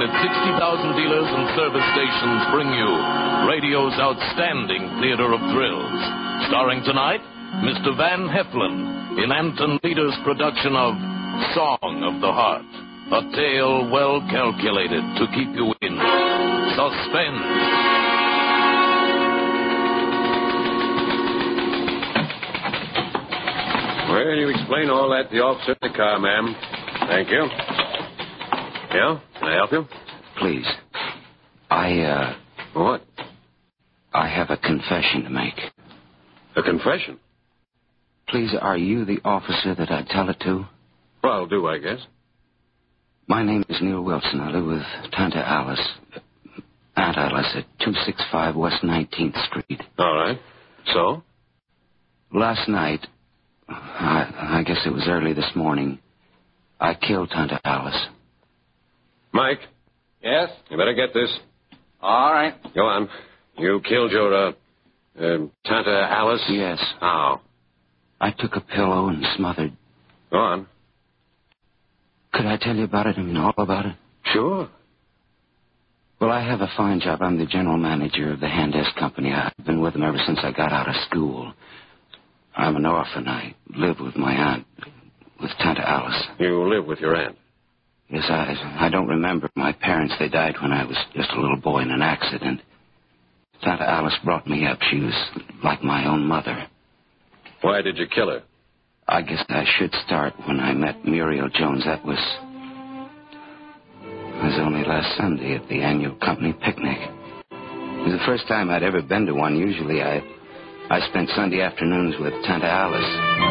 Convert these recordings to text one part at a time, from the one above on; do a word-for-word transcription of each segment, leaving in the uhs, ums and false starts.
its sixty thousand dealers and service stations bring you radio's outstanding theater of thrills. Starring tonight, Mister Van Heflin in Anton Leader's production of Song of the Heart. A tale well calculated to keep you in suspense. Well, you explain all that to the officer in the car, ma'am. Thank you. Yeah? Can I help you? Please. I, uh... What? I have a confession to make. A confession? Please, are you the officer that I tell it to? Well, I'll do, I guess. My name is Neil Wilson. I live with Tante Alice. Aunt Alice at two sixty-five West nineteenth Street. All right. So? Last night, I, I guess it was early this morning, I killed Tante Alice. Mike? Yes? You better get this. All right. Go on. You killed your, uh, uh Tante Alice? Yes. How? I took a pillow and smothered. Go on. Could I tell you about it? I mean, all about it? Sure. Well, I have a fine job. I'm the general manager of the Hand-Desk Company. I've been with them ever since I got out of school. I'm an orphan. I live with my aunt, with Tante Alice. You live with your aunt? Yes, I, I don't remember. My parents, they died when I was just a little boy in an accident. Tante Alice brought me up. She was like my own mother. Why did you kill her? I guess I should start when I met Muriel Jones. That was... It was only last Sunday at the annual company picnic. It was the first time I'd ever been to one. Usually I... I spent Sunday afternoons with Tante Alice.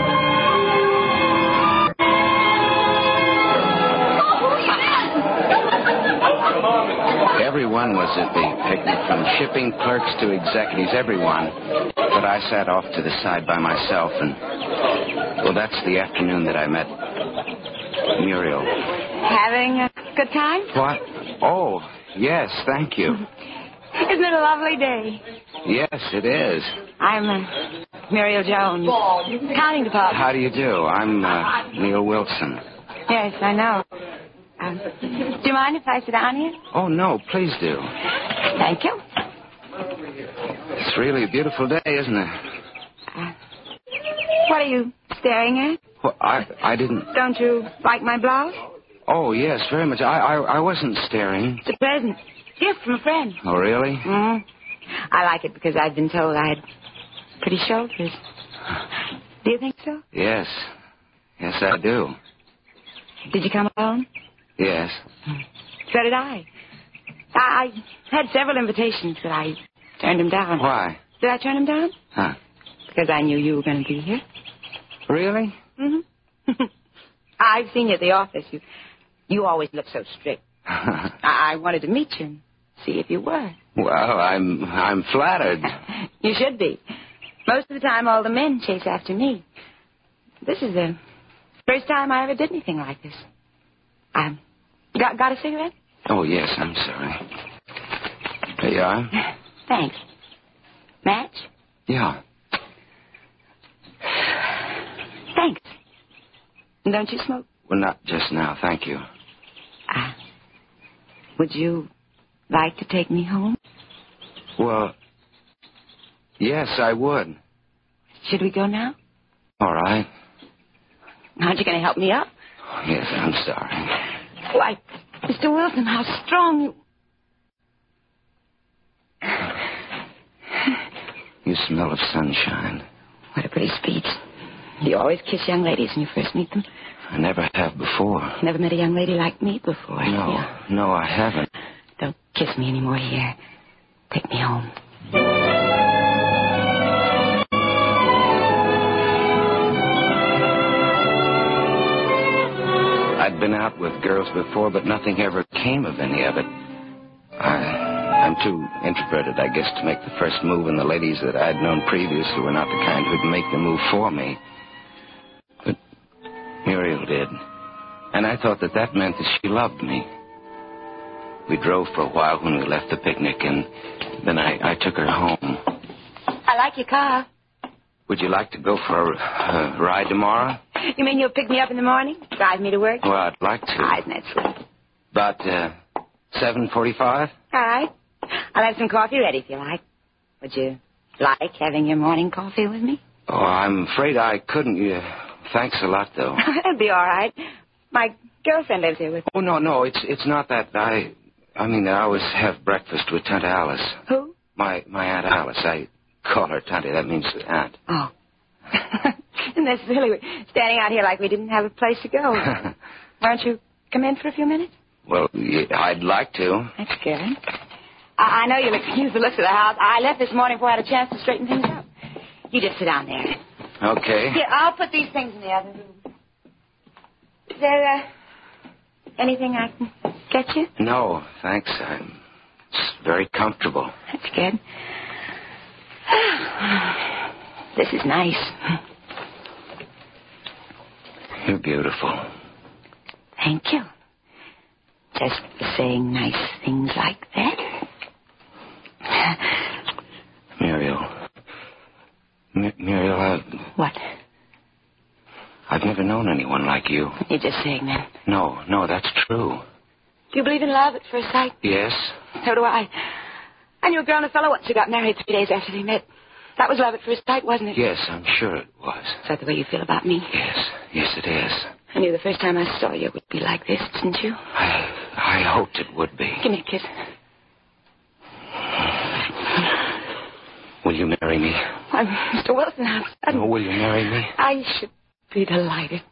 Everyone was at the picnic, from shipping clerks to executives, everyone. But I sat off to the side by myself, and, well, that's the afternoon that I met Muriel. Having a good time? What? Oh, yes, thank you. Isn't it a lovely day? Yes, it is. I'm uh, Muriel Jones, accounting department. How do you do? I'm uh, Neil Wilson. Yes, I know. Um, do you mind if I sit down here? Oh, no, please do. Thank you. It's really a beautiful day, isn't it? Uh, what are you staring at? Well, I, I didn't... Don't you like my blouse? Oh, yes, very much. I, I, I wasn't staring. It's a present. Gift from a friend. Oh, really? Mm-hmm. I like it because I've been told I had pretty shoulders. Do you think so? Yes. Yes, I do. Did you come alone? Yes. So did I. I, I had several invitations, but I turned them down. Why? Did I turn them down? Huh. Because I knew you were going to be here. Really? Mm-hmm. I've seen you at the office. You, you always look so strict. I, I wanted to meet you and see if you were. Well, I'm I'm flattered. You should be. Most of the time, all the men chase after me. This is the first time I ever did anything like this. Um, got, got a cigarette? Oh, yes, I'm sorry. There you are. Thanks. Match? Yeah. Thanks. Don't you smoke? Well, not just now, thank you. Uh, would you like to take me home? Well, yes, I would. Should we go now? All right. Aren't you going to help me up? Oh, yes, I'm sorry. Why, Mister Wilson, how strong you... You smell of sunshine. What a pretty speech. You always kiss young ladies when you first meet them. I never have before. Never met a young lady like me before. No, yeah. no, I haven't. Don't kiss me anymore here. Take me home. I'd been out with girls before, but nothing ever came of any of it. I, I'm too introverted, I guess, to make the first move, and the ladies that I'd known previously were not the kind who'd make the move for me. But Muriel did. And I thought that that meant that she loved me. We drove for a while when we left the picnic, and then I, I took her home. I like your car. Would you like to go for a, a ride tomorrow? You mean you'll pick me up in the morning? Drive me to work? Well, I'd like to. Ah, isn't that sweet? About uh, seven forty-five? All right. I'll have some coffee ready if you like. Would you like having your morning coffee with me? Oh, I'm afraid I couldn't. Uh, thanks a lot, though. That'd be all right. My girlfriend lives here with me. Oh, no, no, it's it's not that. I I mean, I always have breakfast with Tante Alice. Who? My my Aunt Alice. I call her Tante. That means aunt. Oh. Isn't that silly? We're standing out here like we didn't have a place to go. Why don't you come in for a few minutes? Well, yeah, I'd like to. That's good. I, I know you'll excuse the looks of the house. I left this morning before I had a chance to straighten things up. You just sit down there. Okay. Here, I'll put these things in the other room. Is there uh, anything I can get you? No, thanks. I'm it's very comfortable. That's good. This is nice. You're beautiful. Thank you. Just for saying nice things like that. Muriel. M- Muriel, I... What? I've never known anyone like you. You're just saying that. No, no, that's true. Do you believe in love at first sight? Yes? So do I. I knew a girl and a fellow once who got married three days after they met. That was love at first sight, wasn't it? Yes, I'm sure it was. Is that the way you feel about me? Yes, yes it is. I knew the first time I saw you it would be like this, didn't you? I, I hoped it would be. Give me a kiss. Will you marry me? I'm Mister Wilson. I'm sudden. Oh, will you marry me? I should be delighted.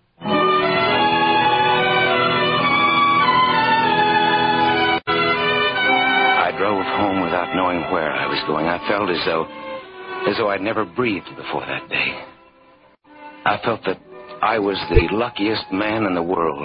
I drove home without knowing where I was going. I felt as though, as though I'd never breathed before that day. I felt that I was the luckiest man in the world.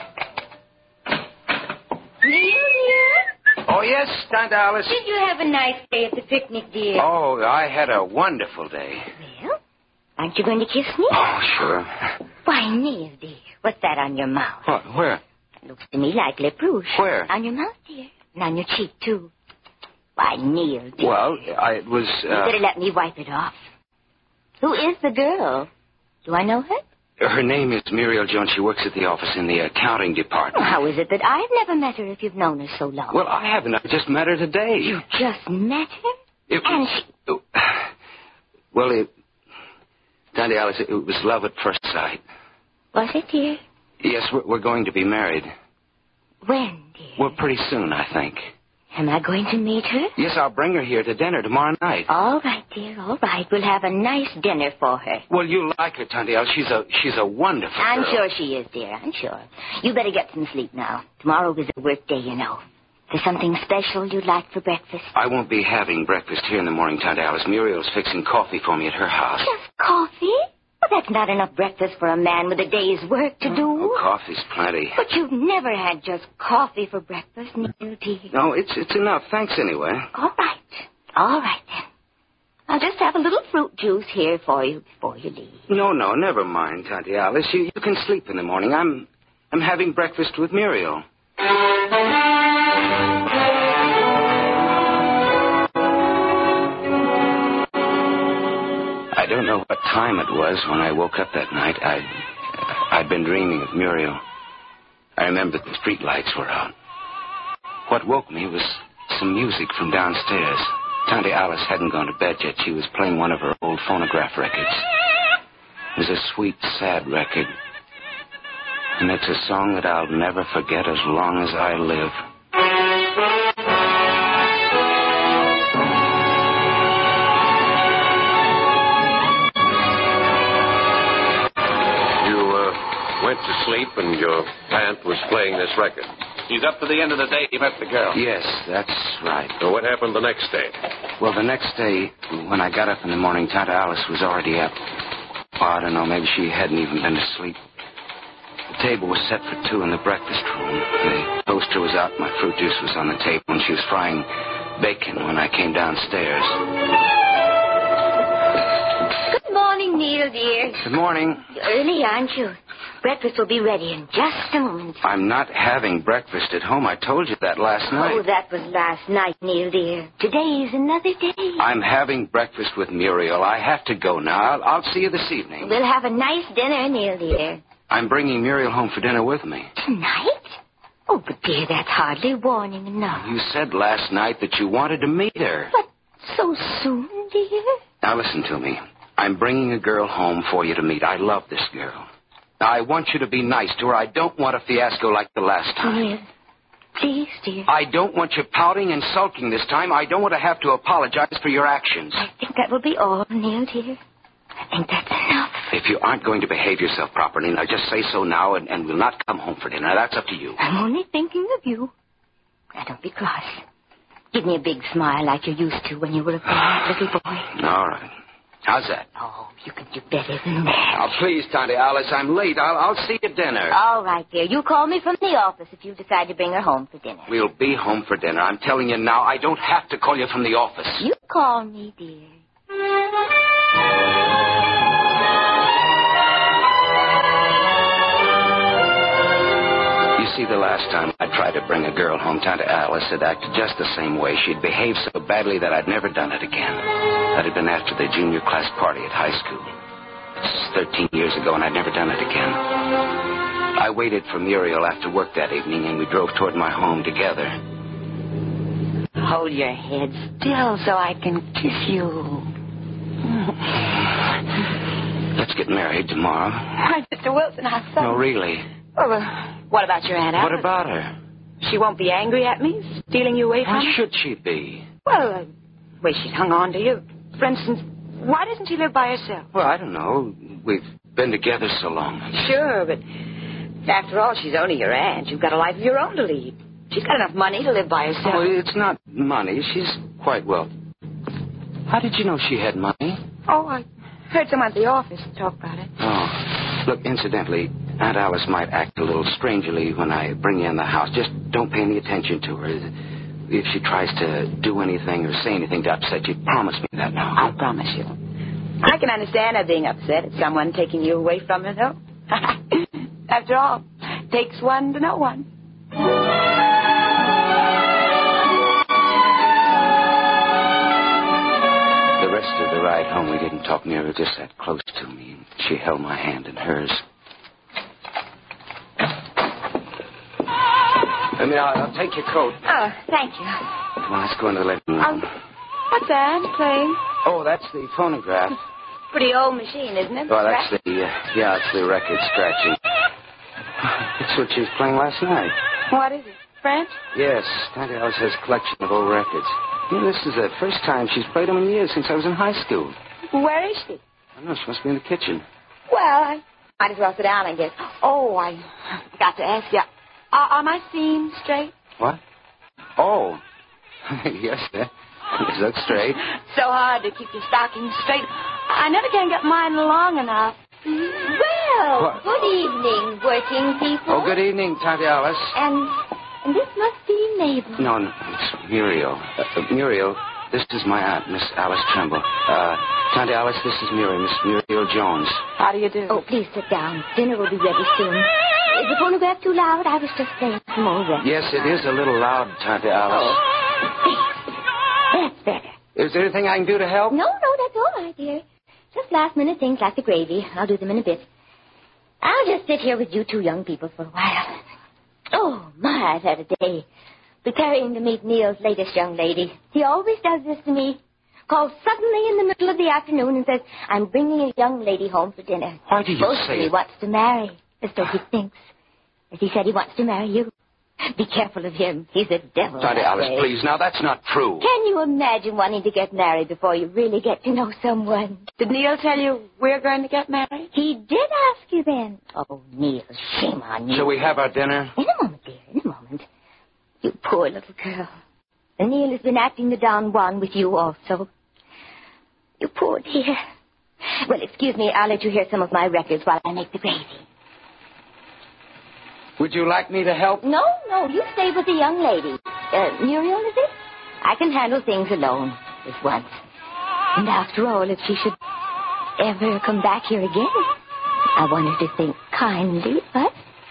Neil, dear? Oh, yes, Aunt Alice. Did you have a nice day at the picnic, dear? Oh, I had a wonderful day. Well, aren't you going to kiss me? Oh, sure. Why, Neil, dear, what's that on your mouth? What? Where? Looks to me like lip rouge. Where? On your mouth, dear. And on your cheek, too. Why, Neil, dear. Well, I it was... Uh... You better let me wipe it off. Who is the girl? Do I know her? Her name is Muriel Jones. She works at the office in the accounting department. Well, how is it that I've never met her if you've known her so long? Well, I haven't. I just met her today. You just met her? It and was... she... Well, it... Tante Alice, it was love at first sight. Was it, dear? Yes, we're, we're going to be married. When, dear? Well, pretty soon, I think. Am I going to meet her? Yes, I'll bring her here to dinner tomorrow night. All right, dear, all right. We'll have a nice dinner for her. Well, you like her, Tante Alice. She's a she's a wonderful I'm girl. sure she is, dear. I'm sure. You better get some sleep now. Tomorrow is a work day, you know. There's something special you'd like for breakfast? I won't be having breakfast here in the morning, Tante Alice. Muriel's fixing coffee for me at her house. Just coffee? Well, that's not enough breakfast for a man with a day's work to do. Oh, coffee's plenty. But you've never had just coffee for breakfast, Neil, dear. No, it's it's enough. Thanks anyway. All right. All right, then. I'll just have a little fruit juice here for you before you leave. No, no, never mind, Tante Alice. You, you can sleep in the morning. I'm I'm having breakfast with Muriel. I don't know what time it was when I woke up that night. I'd, I'd been dreaming of Muriel. I remembered the street lights were out. What woke me was some music from downstairs. Tante Alice hadn't gone to bed yet. She was playing one of her old phonograph records. It was a sweet, sad record. And it's a song that I'll never forget as long as I live. Went to sleep and your aunt was playing this record. He's up to the end of the day. He met the girl. Yes, that's right. So what happened the next day? Well, the next day, when I got up in the morning, Tante Alice was already up. Oh, I don't know, maybe she hadn't even been to sleep. The table was set for two in the breakfast room. The toaster was out, my fruit juice was on the table, and she was frying bacon when I came downstairs. Good morning, Neil, dear. Good morning. You're early, aren't you? Breakfast will be ready in just a moment. I'm not having breakfast at home. I told you that last night. Oh, that was last night, Neil, dear. Today's another day. I'm having breakfast with Muriel. I have to go now. I'll, I'll see you this evening. We'll have a nice dinner, Neil, dear. I'm bringing Muriel home for dinner with me. Tonight? Oh, but dear, that's hardly warning enough. You said last night that you wanted to meet her. But so soon, dear? Now, listen to me. I'm bringing a girl home for you to meet. I love this girl. Now, I want you to be nice to her. I don't want a fiasco like the last time. Dear, please, dear. I don't want you pouting and sulking this time. I don't want to have to apologize for your actions. I think that will be all, Neil, dear. I think that's enough. If you aren't going to behave yourself properly, now just say so now, and, and we'll not come home for dinner. That's up to you. I'm only thinking of you. Now, don't be cross. Give me a big smile like you used to when you were a boy, little boy. All right. How's that? Oh, you can do better than that. Now, please, Tante Alice, I'm late. I'll, I'll see you at dinner. All right, dear. You call me from the office if you decide to bring her home for dinner. We'll be home for dinner. I'm telling you now, I don't have to call you from the office. You call me, dear. You see, the last time I tried to bring a girl home, Tante Alice had acted just the same way. She'd behaved so badly that I'd never done it again. That had been after the junior class party at high school. It's thirteen years ago, and I'd never done it again. I waited for Muriel after work that evening, and we drove toward my home together. Hold your head still so I can kiss you. Let's get married tomorrow. Why, Mister Wilson, how so? No, really. Oh, well, what about your Aunt Alice? What about her? She won't be angry at me, stealing you away from Why her? should she be? Well, uh, the way she's hung on to you. For instance, why doesn't she live by herself? Well, I don't know. We've been together so long. Sure, but after all, she's only your aunt. You've got a life of your own to lead. She's got enough money to live by herself. Oh, it's not money. She's quite well. How did you know she had money? Oh, I heard someone at the office talk about it. Oh, look, incidentally, Aunt Alice might act a little strangely when I bring you in the house. Just don't pay any attention to her. If she tries to do anything or say anything to upset you, promise me that now. I'll promise you. I can understand her being upset at someone taking you away from her, though. After all, it takes one to know one. The rest of the ride home, we didn't talk near her, just sat close to me. She held my hand in hers. I mean, I'll, I'll take your coat. Oh, thank you. Come on, let's go into the living room. Um, what's that playing? Oh, that's the phonograph. Pretty old machine, isn't it? Oh, that's the, uh, yeah, it's the record scratching. It's what she was playing last night. What is it? French? Yes, Tante Alice has a collection of old records. You know, this is the first time she's played them in years, since I was in high school. Where is she? I don't know, she must be in the kitchen. Well, I might as well sit down, I guess. Oh, I forgot to ask you. Are, are my seams straight? What? Oh. Yes, that looks straight. So hard to keep your stockings straight. I never can get mine long enough. Well, What? good evening, working people. Oh, good evening, Tante Alice. And, and this must be Mabel. No, no, it's Muriel. Uh, uh, Muriel, this is my aunt, Miss Alice Tremble. Uh, Tante Alice, this is Muriel, Miss Muriel Jones. How do you do? Oh, please sit down. Dinner will be ready soon. Is the phonograph too loud? I was just playing some old records. Yes, it is a little loud, Tante Alice. That's better. Is there anything I can do to help? No, no, that's all right, dear. Just last-minute things like the gravy. I'll do them in a bit. I'll just sit here with you two young people for a while. Oh, my, I've had a day. Preparing to meet Neil's latest young lady. He always does this to me. Calls suddenly in the middle of the afternoon and says, I'm bringing a young lady home for dinner. Why do you Mostly say he it? wants to marry, as though he thinks. As he said he wants to marry you. Be careful of him. He's a devil. Tante that Alice, way. please. Now, that's not true. Can you imagine wanting to get married before you really get to know someone? Did Neil tell you we're going to get married? He did ask you then. Oh, Neil, shame on you. Shall we have our dinner? In a moment, dear, in a moment. You poor little girl. And Neil has been acting the Don Juan with you also. You poor dear. Well, excuse me, I'll let you hear some of my records while I make the gravy. Would you like me to help? No, no, you stay with the young lady. Uh, Muriel, is it? I can handle things alone, this once. And after all, if she should ever come back here again, I want her to think kindly, but...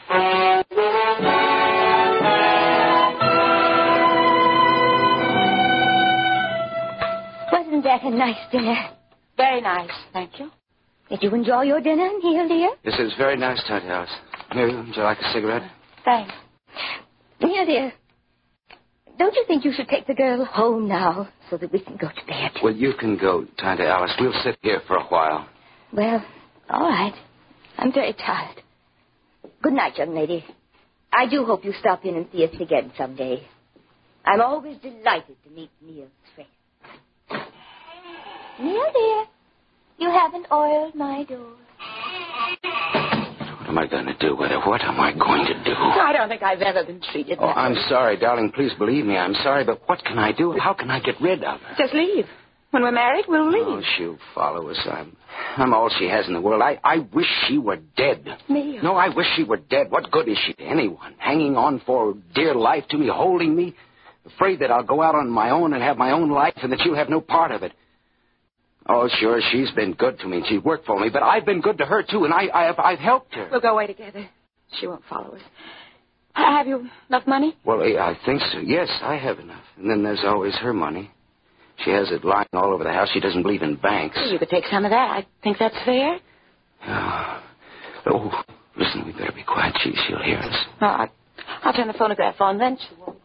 Wasn't that a nice dinner? Very nice, thank you. Did you enjoy your dinner, Neil, dear? This is very nice, Tante Alice. Muriel, would you like a cigarette? Thanks. Neil, dear, don't you think you should take the girl home now so that we can go to bed? Well, you can go, Tante Alice. We'll sit here for a while. Well, all right. I'm very tired. Good night, young lady. I do hope you stop in and see us again someday. I'm always delighted to meet Neil's friends. Neil, dear, you haven't oiled my door. What am I going to do with her? What am I going to do? I don't think I've ever been treated Oh, that I'm way. sorry, darling. Please believe me. I'm sorry, but what can I do? How can I get rid of her? Just leave. When we're married, we'll leave. Oh, she'll follow us. I'm, I'm all she has in the world. I, I wish she were dead. Neil. No, I wish she were dead. What good is she to anyone? Hanging on for dear life to me, holding me, afraid that I'll go out on my own and have my own life and that she'll have no part of it. Oh, sure, she's been good to me. She's worked for me, but I've been good to her, too, and I, I have, I've helped her. We'll go away together. She won't follow us. Have you enough money? Well, I think so. Yes, I have enough. And then there's always her money. She has it lying all over the house. She doesn't believe in banks. You could take some of that. I think that's fair. Oh, oh listen, we better be quiet. She, she'll hear us. No, I, I'll turn the phonograph on, then she won't.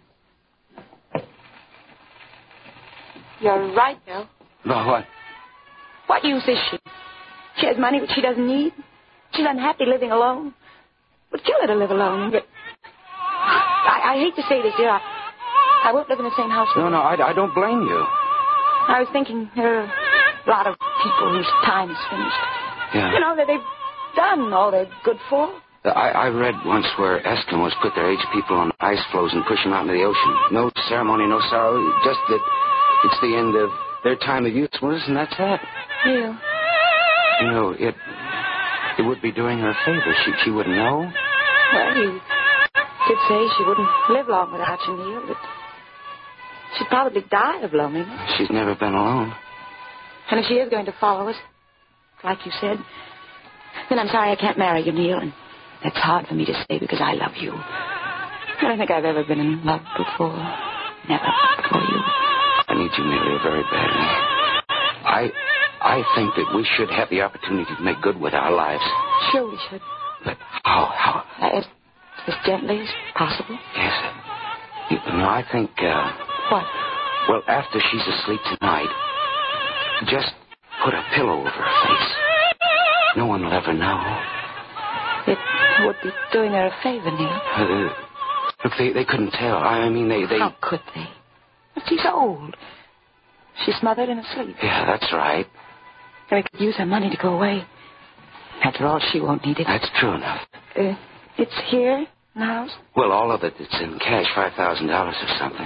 You're right, Bill. Well, what? What use is she? She has money which she doesn't need. She's unhappy living alone. It would kill her to live alone. But I, I hate to say this, dear. I, I won't live in the same house with No, her. no, I, I don't blame you. I was thinking there are a lot of people whose time is finished. Yeah. You know, that they've done all they're good for. I, I read once where Eskimos put their aged people on ice floes and push them out into the ocean. No ceremony, no sorrow, just that it's the end of their time of usefulness, and that's that. Yeah. You know, it it would be doing her a favor. She, she wouldn't know. Well, you did say she wouldn't live long without you, Neil, but she'd probably die of loneliness. She's never been alone. And if she is going to follow us, like you said, then I'm sorry I can't marry you, Neil, and that's hard for me to say because I love you. I don't think I've ever been in love before. Never before you. I need you, Amelia, very badly. I I think that we should have the opportunity to make good with our lives. Sure we should. But how? How? Uh, as, as gently as possible. Yes. You know, I think, uh... What? Well, after she's asleep tonight, just put a pillow over her face. No one will ever know. It would be doing her a favor, Neil. Uh, look, they, they couldn't tell. I mean, they... they... How could they? But she's old. She's smothered and asleep. Yeah, that's right. And we could use her money to go away. After all, she won't need it. That's true enough. Uh, it's here in the house? Well, all of it, it's in cash, five thousand dollars or something.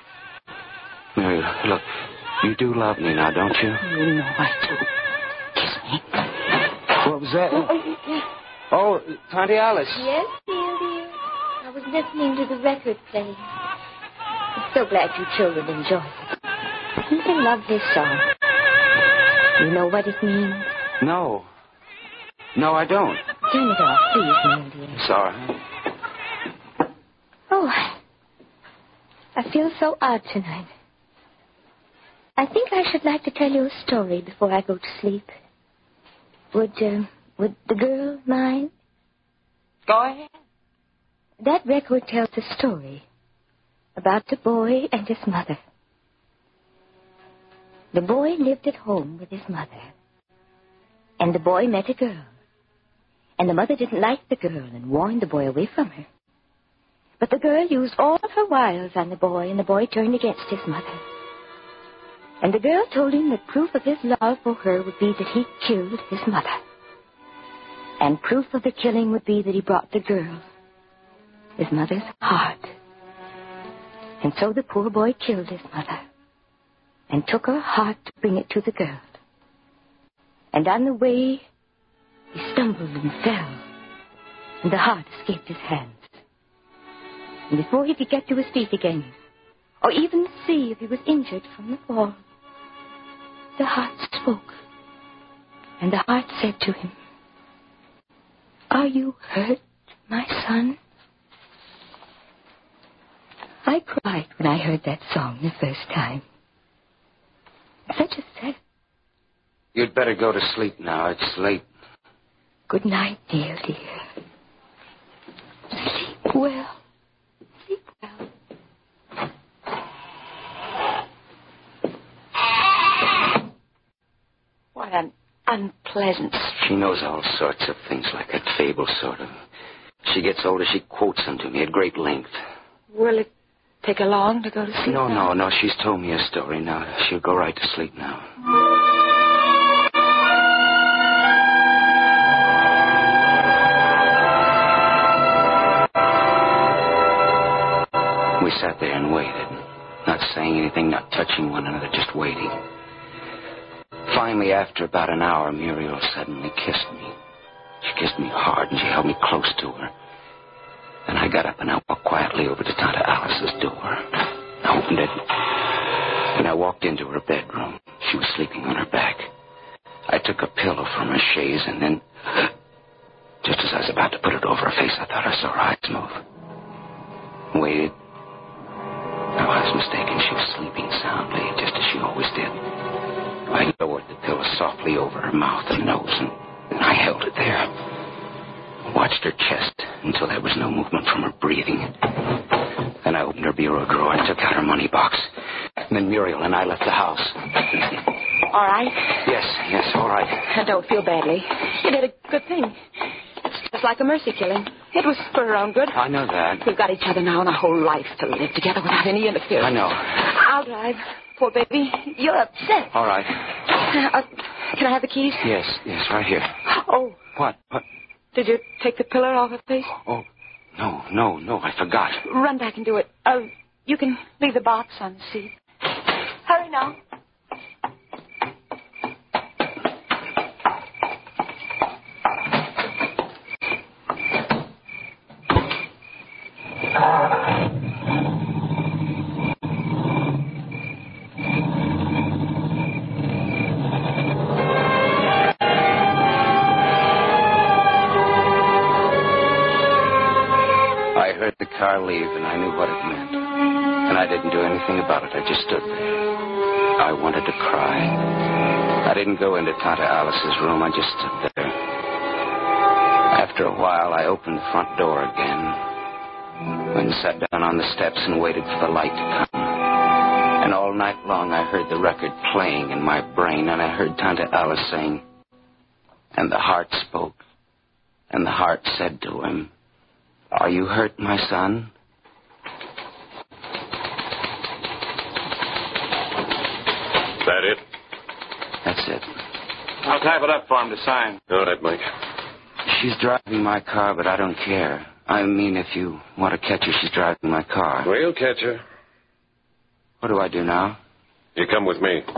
Mary, look, you do love me now, don't you? You know I do. Kiss me. What was that? Oh, Tante Alice. Yes, dear, dear. I was listening to the record playing. I'm so glad you children enjoyed it. It's a lovely song. You know what it means? No. No, I don't. Turn it off, please, Neil, dear. Sorry. Oh, I feel so odd tonight. I think I should like to tell you a story before I go to sleep. Would, uh, would the girl mind? Go ahead. That record tells a story about a boy and his mother. The boy lived at home with his mother. And the boy met a girl. And the mother didn't like the girl and warned the boy away from her. But the girl used all of her wiles on the boy, and the boy turned against his mother. And the girl told him that proof of his love for her would be that he killed his mother. And proof of the killing would be that he brought the girl his mother's heart. And so the poor boy killed his mother and took her heart to bring it to the girl. And on the way, he stumbled and fell, and the heart escaped his hands. And before he could get to his feet again, or even see if he was injured from the fall, the heart spoke. And the heart said to him, "Are you hurt, my son?" I cried when I heard that song the first time. Such a sad. You'd better go to sleep now. It's late. Good night, dear, dear. Sleep well. Sleep unpleasant. She knows all sorts of things like that fable, sort of. She gets older, she quotes them to me at great length. Will it take her long to go to sleep? No, now? no, no. She's told me a story now. She'll go right to sleep now. We sat there and waited, not saying anything, not touching one another, just waiting. Finally, after about an hour, Muriel suddenly kissed me. She kissed me hard, and she held me close to her. Then I got up and I walked quietly over to Tante Alice's door. I opened it, and I walked into her bedroom. She was sleeping on her back. I took a pillow from her chaise, and then, just as I was about to put it over her face, I thought I saw her eyes move. Waited. No, I was mistaken. She was sleeping soundly, just as she always did. I lowered the pillow softly over her mouth and nose, and, and I held it there. I watched her chest until there was no movement from her breathing. Then I opened her bureau drawer and took out her money box. And then Muriel and I left the house. All right? Yes, yes, all right. I don't feel badly. You did a good thing. It's just like a mercy killing. It was for her own good. I know that. We've got each other now and a whole life to live together without any interference. I know. I'll drive. Poor baby. You're upset. All right. Uh, can I have the keys? Yes, yes, right here. Oh. What? What? Did you take the pillar off her face? Oh, no, no, no, I forgot. Run back and do it. Uh, you can leave the box on the seat. Hurry now. Car leave, and I knew what it meant. And I didn't do anything about it. I just stood there. I wanted to cry. I didn't go into Tante Alice's room. I just stood there. After a while, I opened the front door again and sat down on the steps and waited for the light to come. And all night long, I heard the record playing in my brain, and I heard Tante Alice saying, "And the heart spoke, and the heart said to him, 'Are you hurt, my son?'" That it? That's it. I'll type it up for him to sign. All right, Mike. She's driving my car, but I don't care. I mean, if you want to catch her, she's driving my car. We'll catch her. What do I do now? You come with me.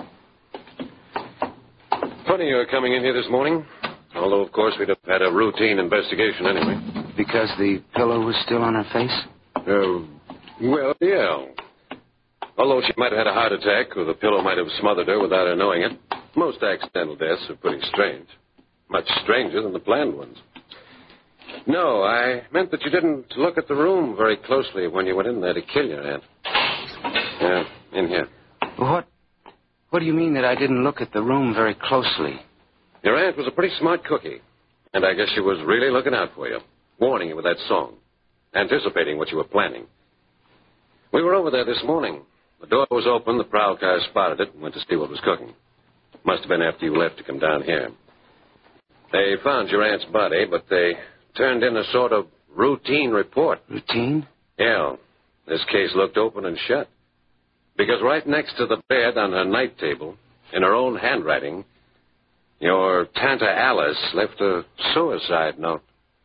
Funny you're coming in here this morning. Although, of course, we'd have had a routine investigation anyway. Because the pillow was still on her face? Uh, well, yeah. Although she might have had a heart attack, or the pillow might have smothered her without her knowing it. Most accidental deaths are pretty strange. Much stranger than the planned ones. No, I meant that you didn't look at the room very closely when you went in there to kill your aunt. Yeah, in here. What? What do you mean that I didn't look at the room very closely? Your aunt was a pretty smart cookie, and I guess she was really looking out for you, warning you with that song, anticipating what you were planning. We were over there this morning. The door was open, the prowl car spotted it, and went to see what was cooking. Must have been after you left to come down here. They found your aunt's body, but they turned in a sort of routine report. Routine? Yeah. This case looked open and shut. Because right next to the bed on her night table, in her own handwriting, your Tante Alice left a suicide note.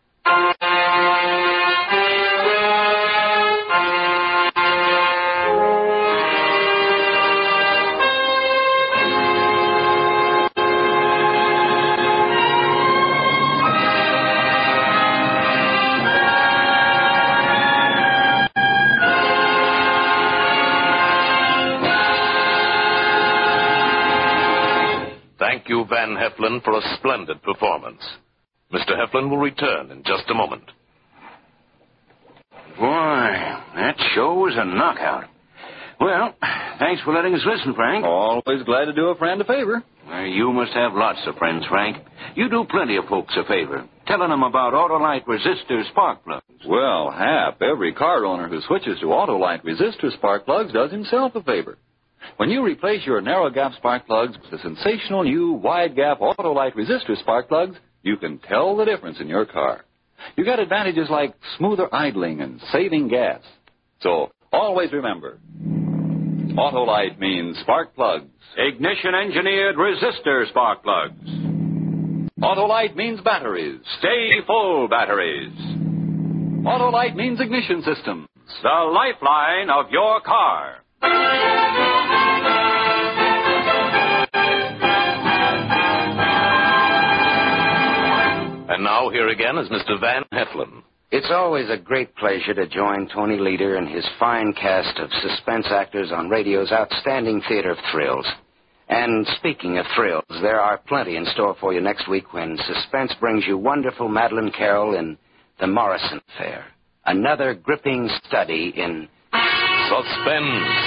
Thank you, Van Heflin, for a splendid performance. Mister Heflin will return in just a moment. Boy, that show was a knockout. Well, thanks for letting us listen, Frank. Always glad to do a friend a favor. Well, you must have lots of friends, Frank. You do plenty of folks a favor, telling them about Autolite resistor spark plugs. Well, half every car owner who switches to Autolite resistor spark plugs does himself a favor. When you replace your narrow-gap spark plugs with the sensational new wide-gap Autolite resistor spark plugs, you can tell the difference in your car. You get advantages like smoother idling and saving gas. So always remember, Autolite means spark plugs. Ignition-engineered resistor spark plugs. Autolite means batteries. Stay full batteries. Autolite means ignition systems. The lifeline of your car. And now here again is Mister Van Heflin. It's always a great pleasure to join Tony Leader and his fine cast of suspense actors on radio's outstanding theater of thrills. And speaking of thrills, there are plenty in store for you next week when suspense brings you wonderful Madeleine Carroll in The Morrison Affair. Another gripping study in Suspense.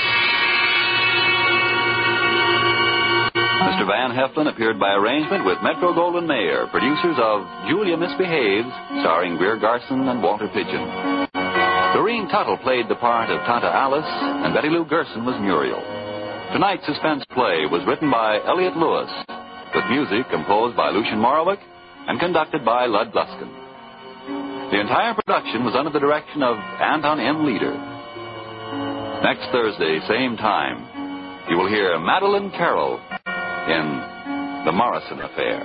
Mister Van Heflin appeared by arrangement with Metro-Goldwyn-Mayer, producers of Julia Misbehaves, starring Greer Garson and Walter Pidgeon. Doreen Tuttle played the part of Tanta Alice, and Betty Lou Gerson was Muriel. Tonight's suspense play was written by Elliott Lewis, with music composed by Lucien Moraweck and conducted by Lud Gluskin. The entire production was under the direction of Anton M. Leader. Next Thursday, same time, you will hear Madeleine Carroll in The Morrison Affair.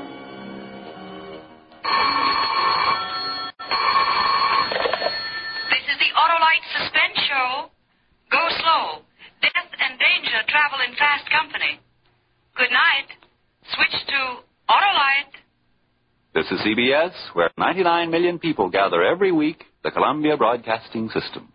This is the Autolite Suspense Show. Go slow. Death and danger travel in fast company. Good night. Switch to Autolite. This is C B S, where ninety-nine million people gather every week, the Columbia Broadcasting System.